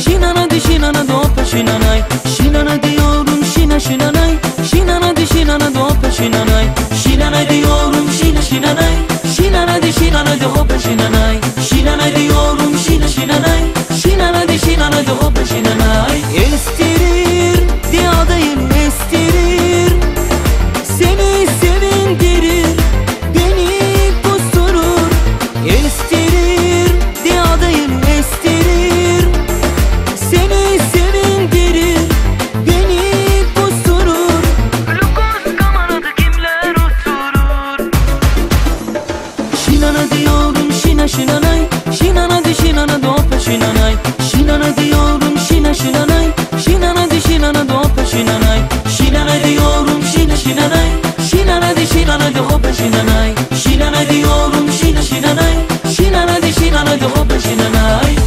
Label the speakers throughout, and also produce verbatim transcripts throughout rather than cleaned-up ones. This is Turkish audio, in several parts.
Speaker 1: Şinana di şinana dopa şinanay. Şinana diyorum şina şinanay. Şinana di şinana dopa şinanay. Şinana diyorum şina şinanay. Şinana di şinana dopa şinanay. Şinana diyorum şina şinanay. Şinana di şinana dopa şinanay. Estirir diyadayım estirir. Seni sevindirir, beni kusturur. Estirir diyadayım estirir. Seni sevindirir, beni kusturur.
Speaker 2: Glukos kamerada kimler oturur?
Speaker 1: Şinana diyorum şina şinanay. Şinana di şinana dopa şinanay. Şinana diyorum şina şinanay. Şinana di şinana dopa şinanay. Şinana diyorum şina şinanay. Şinana di şinana dopa şinanay. Şinana diyorum şina şinanay. Şinana di şinana dopa şinanay.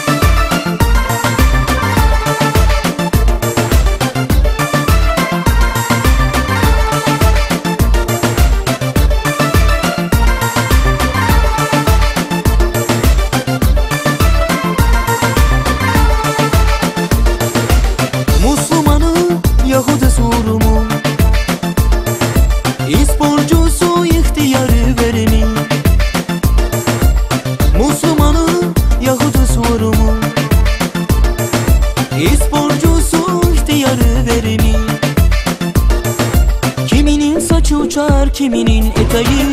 Speaker 1: Müslümanı Yahudi sorumu, İsporcusu ihtiyarı verimi. Müslümanı Yahudi sorumu, İsporcusu ihtiyarı verimi. Kiminin saçı uçar, kiminin eteği.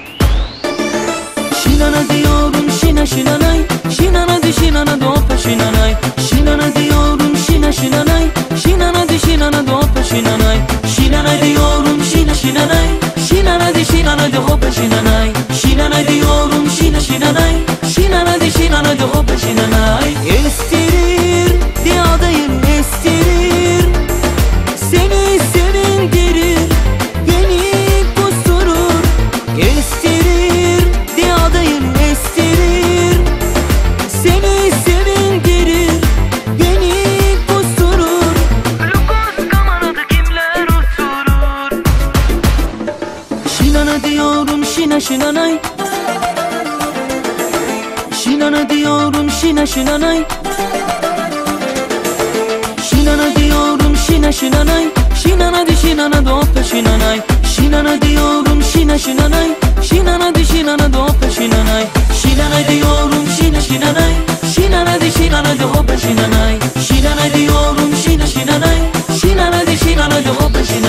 Speaker 1: Şinana diyorum şina şinanay. Şinana di şinana dopa şinanay. Şinana diyorum şina şinanay. Şinana di şinana dopa şinanay. Şinana diyorum şina şinanay. Şinana di şinana dopa şinanay. Şinana diyorum şina şinanay. Şinana di şinana dopa şinanay. Estirir diyadayım estirir. Seni sevindirir, beni kusturur. Estirir diyadayım estirir. Seni sevindirir, beni kusturur.
Speaker 2: Glukos kamerada kimler oturur?
Speaker 1: Şinana diyorum şina şinanay. Şinana diyorum şina şinanay. Şinana diyorum şina şinanay. Şinana di şinana dopa şinanay. Şinana diyorum şina şinanay. Şinana di şinana dopa şinanay. Şinana diyorum şina şinanay. Şinana di şinana dopa şinanay. Şinana diyorum şina şinanay. Şinana di şinana dopa şinanay.